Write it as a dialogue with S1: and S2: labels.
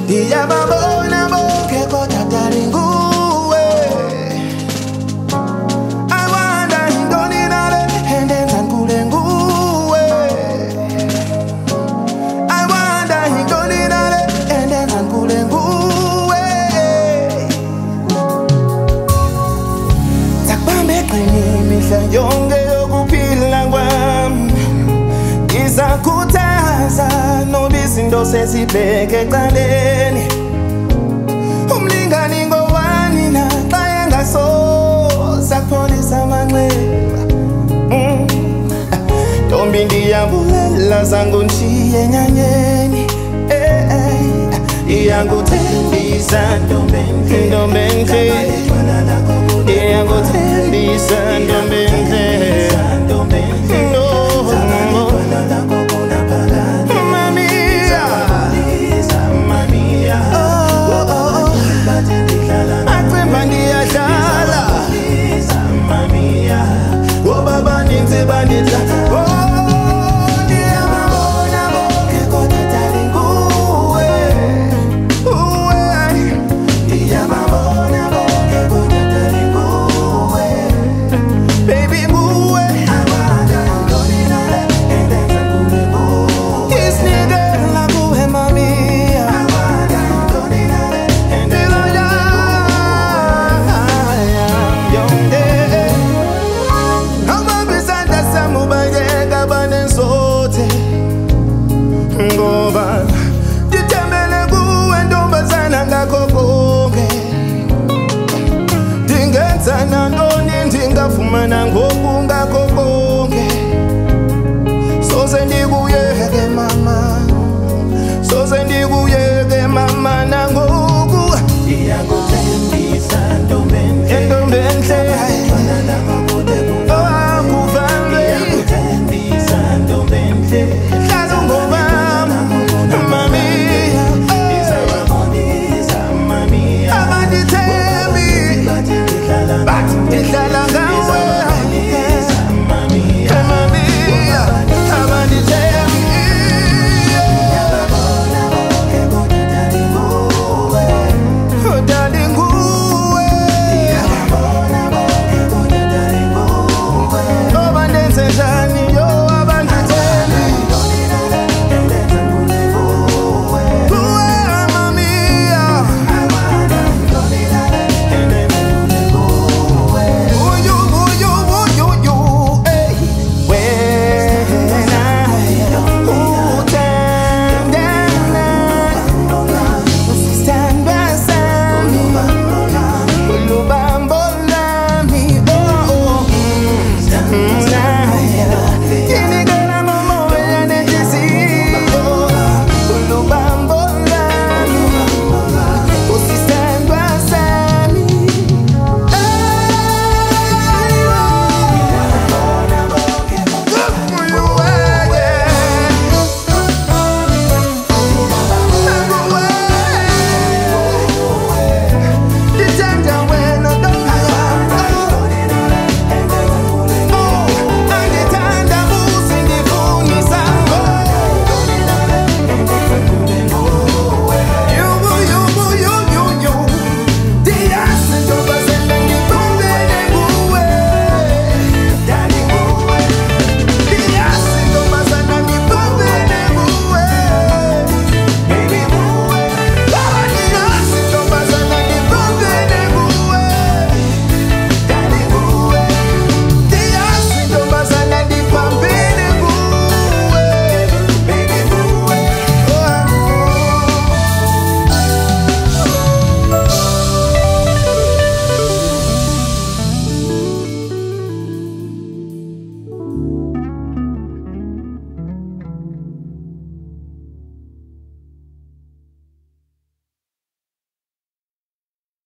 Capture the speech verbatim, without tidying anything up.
S1: Ndiyababona bonke kodwa dali nguwe. I wonder yintoni nale endenza ngikule nguwe. I wonder yintoni nale endenza ngikule nguwe. Sakubambe eqini imihla yonke yokuphila kwami. Ngizakhuthaza noba izinto sezibheke eqaleni. Umlingani ngowani naxa engasoze akupholisa amanxeba. Ntombi ndiyabulela zange ungishiye enyanyeni. Iyanguthembisa ntombi enhle, ntombi enhle. Iyanguthembisa ntombi enhle.